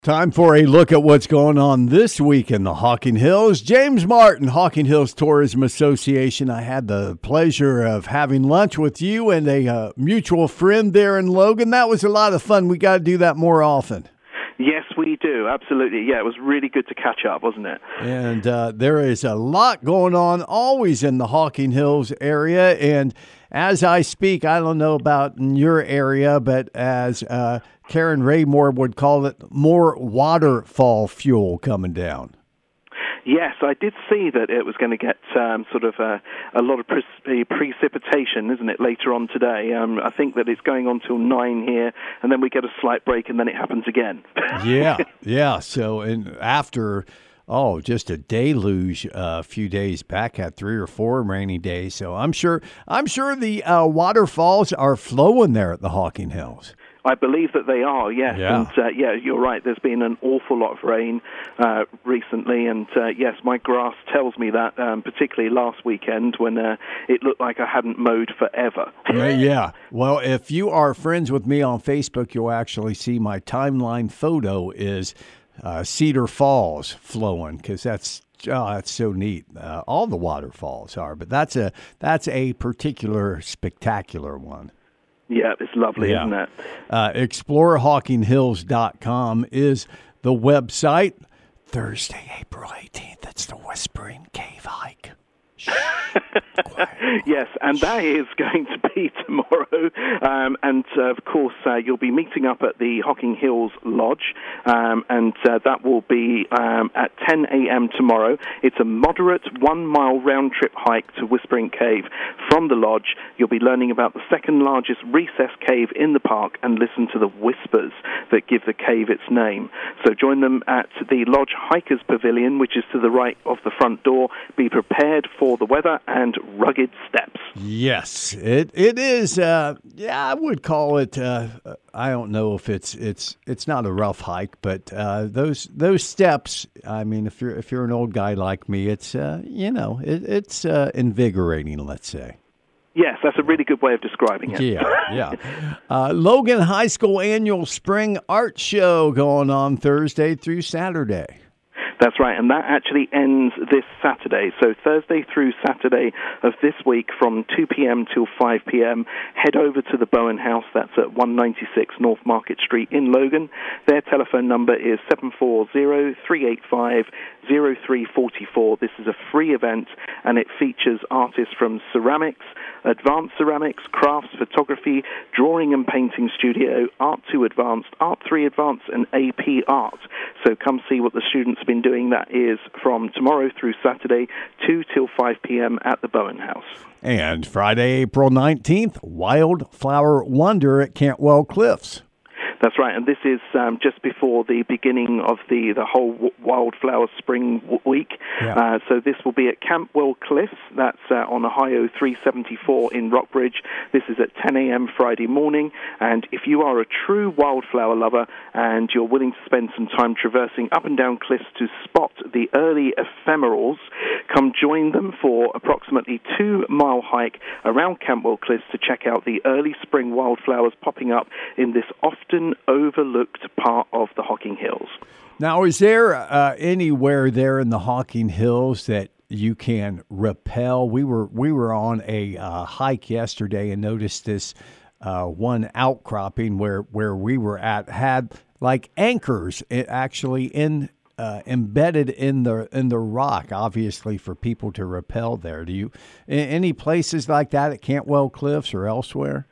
Time for a look at what's going on this week in the Hocking Hills. James Martin, Hocking Hills Tourism Association. I had the pleasure of having lunch with you and a mutual friend there in Logan. That was a lot of fun. We got to do that more often. Yes, we do. Absolutely. Yeah, it was really good to catch up, wasn't it? And there is a lot going on always in the Hocking Hills area. And as I speak, I don't know about in your area, but as Karen Raymore would call it, more waterfall fuel coming down. Yes, I did see that it was going to get sort of a lot of precipitation, isn't it, later on today? I think that it's going on till 9 here, and then we get a slight break, and then it happens again. Yeah. So, and after, just a deluge a few days back, had 3 or 4 rainy days. So I'm sure the waterfalls are flowing there at the Hocking Hills. I believe that they are, yes. Yeah. And, you're right. There's been an awful lot of rain recently. And, yes, my grass tells me that, particularly last weekend when it looked like I hadn't mowed forever. Yeah. Well, if you are friends with me on Facebook, you'll actually see my timeline photo is Cedar Falls flowing because that's so neat. All the waterfalls are, but that's a particular spectacular one. Yeah, it's lovely, isn't it? ExploreHockingHills.com is the website. Thursday, April 18th, it's the Whispering Cave hike. Yes, and that is going to be tomorrow. Of course, you'll be meeting up at the Hocking Hills Lodge, and that will be at 10 a.m. tomorrow. It's a moderate 1-mile round-trip hike to Whispering Cave. From the lodge, you'll be learning about the second largest recessed cave in the park and listen to the whispers that give the cave its name. So join them at the Lodge Hikers Pavilion, which is to the right of the front door. Be prepared for the weather and rugged steps. Yes, it is. I would call it. I don't know if it's not a rough hike, but those steps. I mean, if you're an old guy like me, it's it's invigorating. Let's say. Yes, that's a really good way of describing it. Yeah. Logan High School annual spring art show going on Thursday through Saturday. That's right, and that actually ends this Saturday. So Thursday through Saturday of this week from 2 p.m. till 5 p.m., head over to the Bowen House. That's at 196 North Market Street in Logan. Their telephone number is 740-385-0344. This is a free event, and it features artists from ceramics, advanced ceramics, crafts, photography, drawing and painting studio, Art 2 Advanced, Art 3 Advanced, and AP Art. So come see what the students have been doing. That is from tomorrow through Saturday, 2 till 5 p.m. at the Bowen House. And Friday, April 19th, Wildflower Wonder at Cantwell Cliffs. That's right, and this is just before the beginning of the whole Wildflower Spring Week. Yeah. So this will be at Campwell Cliffs. That's on Ohio 374 in Rockbridge. This is at 10 a.m. Friday morning. And if you are a true wildflower lover and you're willing to spend some time traversing up and down cliffs to spot the early ephemerals, come join them for approximately 2-mile hike around Campwell Cliffs to check out the early spring wildflowers popping up in this often overlooked part of the Hocking Hills. Now, is there anywhere there in the Hocking Hills that you can rappel? We were on a hike yesterday and noticed this one outcropping where we were at had like anchors actually embedded in the rock, obviously for people to rappel there. Do you any places like that at Cantwell Cliffs or elsewhere?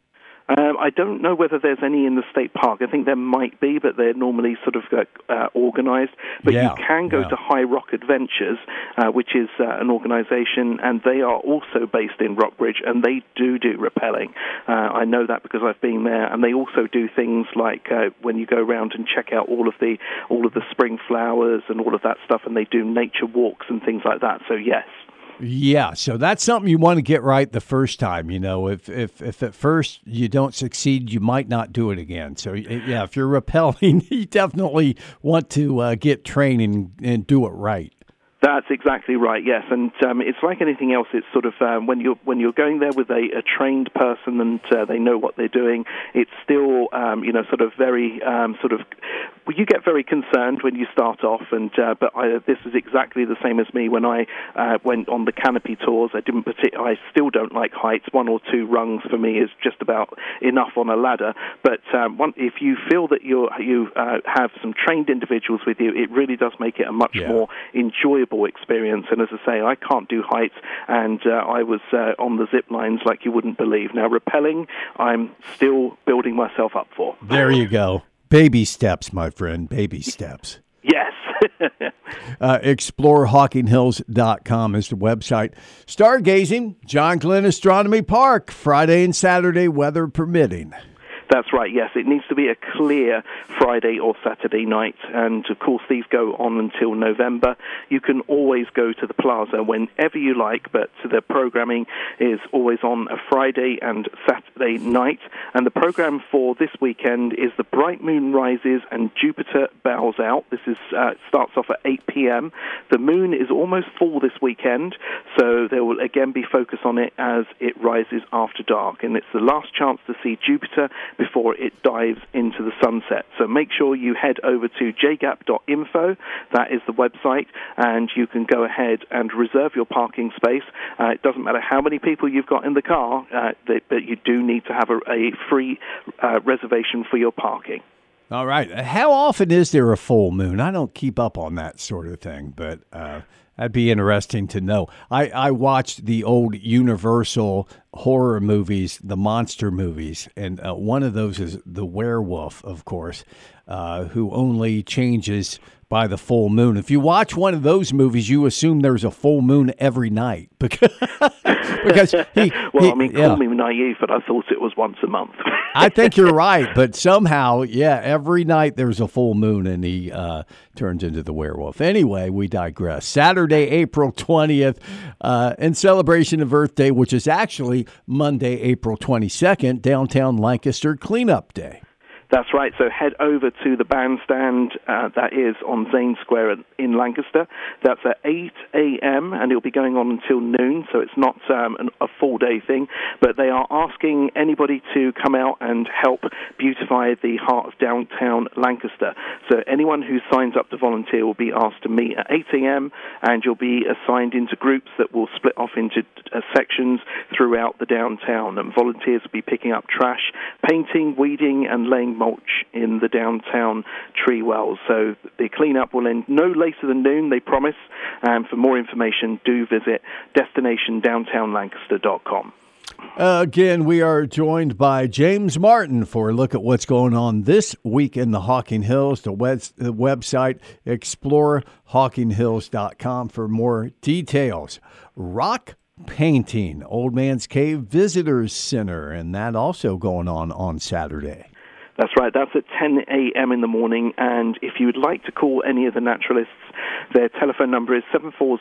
I don't know whether there's any in the state park. I think there might be, but they're normally sort of organized. But you can go to High Rock Adventures, which is an organization, and they are also based in Rockbridge, and they do rappelling. I know that because I've been there, and they also do things like when you go around and check out all of the spring flowers and all of that stuff, and they do nature walks and things like that. So yes. Yeah, so that's something you want to get right the first time. You know, if at first you don't succeed, you might not do it again. So, yeah, if you're rappelling, you definitely want to get training and do it right. That's exactly right. Yes, and it's like anything else. It's sort of when you're going there with a trained person and they know what they're doing. It's still sort of very sort of. Well, you get very concerned when you start off, and this is exactly the same as me when I went on the canopy tours. I still don't like heights. 1 or 2 rungs for me is just about enough on a ladder. But if you feel that you have some trained individuals with you, it really does make it a much more enjoyable experience. And as I say, I can't do heights, and I was on the zip lines like you wouldn't believe. Now, rappelling, I'm still building myself up for. There you go. Baby steps, my friend, baby steps. Yes. ExploreHawkingHills.com is the website. Stargazing, John Glenn Astronomy Park, Friday and Saturday, weather permitting. That's right, yes. It needs to be a clear Friday or Saturday night, and of course these go on until November. You can always go to the plaza whenever you like, but the programming is always on a Friday and Saturday night. And the program for this weekend is the Bright Moon Rises and Jupiter Bows Out. This is starts off at 8 p.m. The moon is almost full this weekend, so there will again be focus on it as it rises after dark. And it's the last chance to see Jupiter before it dives into the sunset. So make sure you head over to jgap.info. That is the website, and you can go ahead and reserve your parking space. It doesn't matter how many people you've got in the car, but you do need to have a free reservation for your parking. All right. How often is there a full moon? I don't keep up on that sort of thing, but that'd be interesting to know. I watched the old Universal horror movies, the monster movies, and one of those is the werewolf, of course, who only changes by the full moon. If you watch one of those movies, you assume there's a full moon every night. Because call me naive, but I thought it was once a month. I think you're right, but somehow, every night there's a full moon and he turns into the werewolf. Anyway, we digress. Saturday, April 20th, in celebration of Earth Day, which is actually Monday, April 22nd, downtown Lancaster Cleanup Day. That's right. So head over to the bandstand that is on Zane Square in Lancaster. That's at 8 a.m. and it'll be going on until noon, so it's not a full-day thing. But they are asking anybody to come out and help beautify the heart of downtown Lancaster. So anyone who signs up to volunteer will be asked to meet at 8 a.m. and you'll be assigned into groups that will split off into sections throughout the downtown. And volunteers will be picking up trash, painting, weeding, and laying mulch in the downtown tree wells. So the cleanup will end no later than noon, they promise. And for more information, do visit destinationdowntownlancaster.com. Again, we are joined by James Martin for a look at what's going on this week in the Hocking Hills. The website, ExploreHawkingHills.com for more details. Rock painting, Old Man's Cave Visitors Center, and that also going on Saturday. That's right. That's at 10 a.m. in the morning. And if you would like to call any of the naturalists, their telephone number is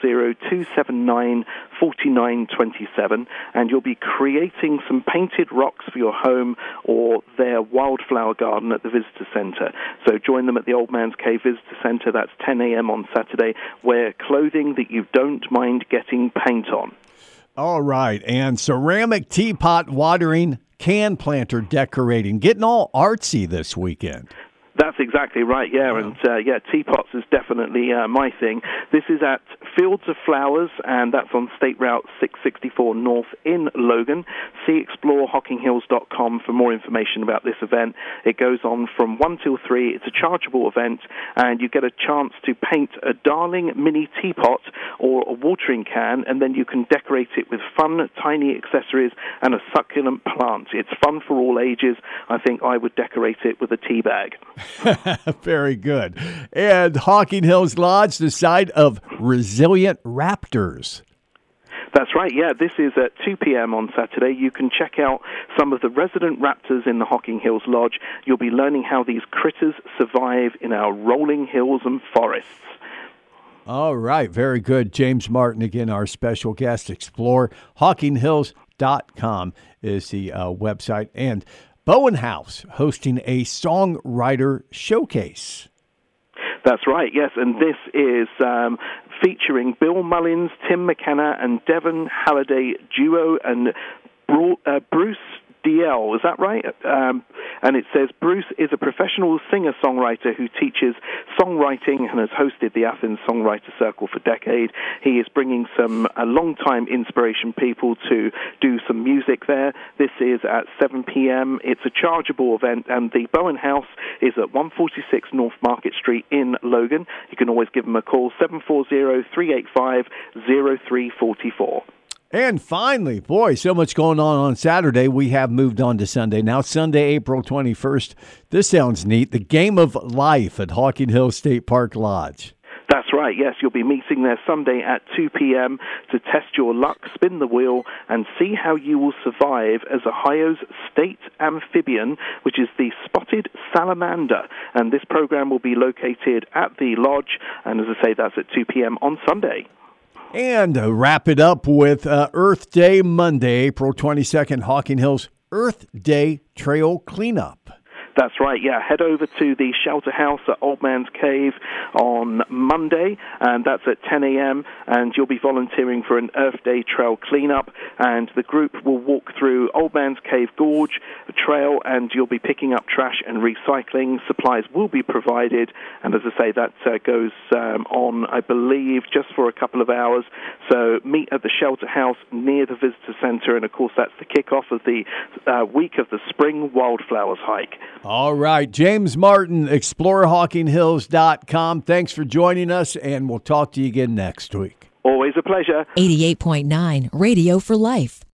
740-279-4927. And you'll be creating some painted rocks for your home or their wildflower garden at the Visitor Center. So join them at the Old Man's Cave Visitor Center. That's 10 a.m. on Saturday. Wear clothing that you don't mind getting paint on. All right. And ceramic teapot watering, can planter decorating, getting all artsy this weekend. That's exactly right, and teapots is definitely my thing. This is at Fields of Flowers, and that's on State Route 664 North in Logan. See ExploreHawkingHills.com for more information about this event. It goes on from 1 till 3. It's a chargeable event, and you get a chance to paint a darling mini teapot or a watering can, and then you can decorate it with fun, tiny accessories and a succulent plant. It's fun for all ages. I think I would decorate it with a tea bag. Very good. And Hocking Hills Lodge, the site of Resilient Raptors. That's right, this is at 2 p.m. on Saturday. You can check out some of the resident raptors in the Hocking Hills Lodge. You'll be learning how these critters survive in our rolling hills and forests. All right, very good. James Martin, again, our special guest. ExploreHawkingHills.com is the website. And Bowen House hosting a songwriter showcase. That's right, yes, and this is featuring Bill Mullins, Tim McKenna, and Devon Halliday duo, and Bruce DL, is that right? And it says Bruce is a professional singer-songwriter who teaches songwriting and has hosted the Athens Songwriter Circle for decades. He is bringing some long-time inspiration people to do some music there. This is at 7 p.m. It's a chargeable event, and the Bowen House is at 146 North Market Street in Logan. You can always give them a call, 740-385-0344. And finally, boy, so much going on Saturday. We have moved on to Sunday. Now, Sunday, April 21st. This sounds neat. The Game of Life at Hocking Hills State Park Lodge. That's right, yes. You'll be meeting there Sunday at 2 p.m. to test your luck, spin the wheel, and see how you will survive as Ohio's state amphibian, which is the spotted salamander. And this program will be located at the lodge, and as I say, that's at 2 p.m. on Sunday. And wrap it up with Earth Day Monday, April 22nd, Hocking Hills Earth Day Trail Cleanup. That's right, yeah. Head over to the shelter house at Old Man's Cave on Monday, and that's at 10 a.m., and you'll be volunteering for an Earth Day trail cleanup, and the group will walk through Old Man's Cave Gorge, the trail, and you'll be picking up trash and recycling. Supplies will be provided, and as I say, that goes on, I believe, just for a couple of hours. So meet at the shelter house near the visitor center, and of course that's the kickoff of the week of the Spring Wildflowers hike. All right, James Martin, ExploreHockingHills.com. Thanks for joining us, and we'll talk to you again next week. Always a pleasure. 88.9 Radio for Life.